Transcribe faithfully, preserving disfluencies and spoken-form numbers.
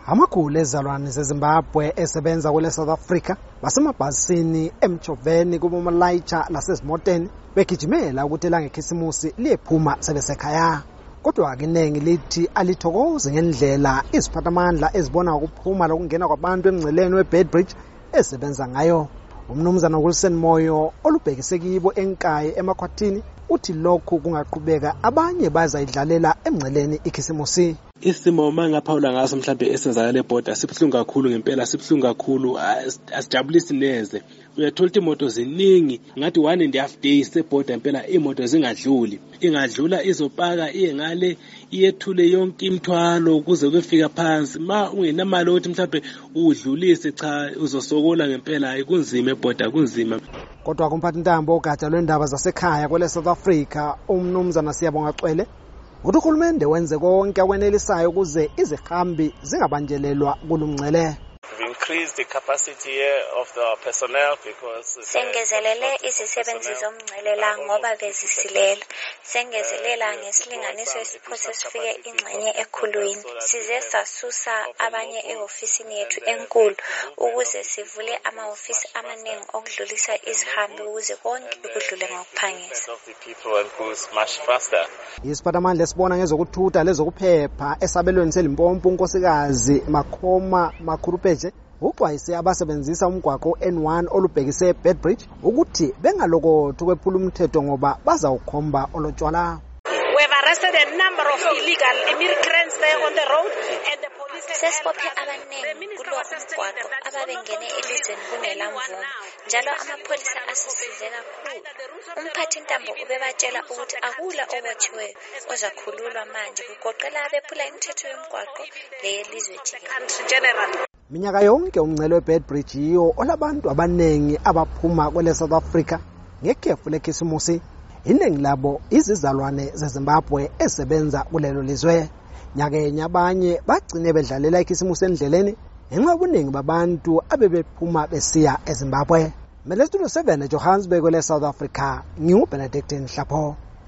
Amakhulu ezalwane zeZimbabwe esebenza kule South Africa basemabhasini emchoveni kubomalayitsha lasezimoteni begijimela ukuthi elangekhisimusi liyephuma sebesekhaya. Kodwa akiningi lithi alithokozi ngendlela iziphathamandla ezibona ukuphuma lokungena kwabantu emngceleni weBedbridge esebenza ngayo. Umnumzana Wilson Moyo olubhekise kibo enkayi emakhwathini uthi lokhu kungaqhubeka abanye bazayidlalela emngceleni ikhisimusi. Isimo mangaphawula ngaso mhlawumbe esenzakala eborder sibhlungu kakhulu ngempela sibhlungu kakhulu asijabulisi neze. Uyathola ukuthi imoto ziningi ngathi one and a half days eborder impela imoto zingadluli ingadlula izopaka iye ngale iyethule yonke imithwalo ukuze kufika phansi ma ungenamali ukuthi mhlawumbe udlulise cha uzosokola ngempela ikunzima eborder kunzima. Kodwa kumphathi Ntambo ogatsha lwendaba zasekhaya kwele South Africa umnumzana Siyabonga Cwele ukuthi uhulumende wenze konke akwenelisayo ukuze izihambi zingabanjelelwa kulumngcele. Increase the capacity of the personnel because sengezelele izisebenzi zomngcele la ngoba bezisilela sengezelela ngesilinganiso esiphose sifike ingxenye ekhulwini size sasusa abanye eofisini yethu enkulu ukuze sivule ama-ofisi amaningi okudlulisa izihambi ukuze konke kudlule ngokuphangisa. Isiphathamandla esibona ngezokuthutha lezokuphepha esabelweni seLimpopo unkosikazi Makhoma Makhurupeje uxwayise abasebenzisa umgwaqo N one olubhekise eBedbridge ukuthi bengalokothi kwephula umthetho ngoba bazawukhomba olotshwala. We have arrested a number of illegal immigrants there on the road and the police sesibophe abaningi kulo umgwaqo ababengene elizweni kungelamvumo njalo amapholisa asisize kakhulu. Umphathi Ntambo ubebatshela ukuthi akula okwethiweyo ozakhululwa manje kugoqela abephula imithetho yomgwaqo leyelizwe jikelele. Minyaka yonke umngcele weBedbridge yiyo olabantu abanengi abaphuma kwele South Africa ngekhefu lekhisimusi. Iningi labo izizalwane zeZimbabwe esebenza kulelo lizwe. Nyakenye abanye bagcine bedlalela ikhisimusi endleleni ngenxa yobuningi babantu abebephuma besiya eZimbabwe. Mele Studio seven eJohannesburg kwele South Africa, nginguBenedict Nhlapho.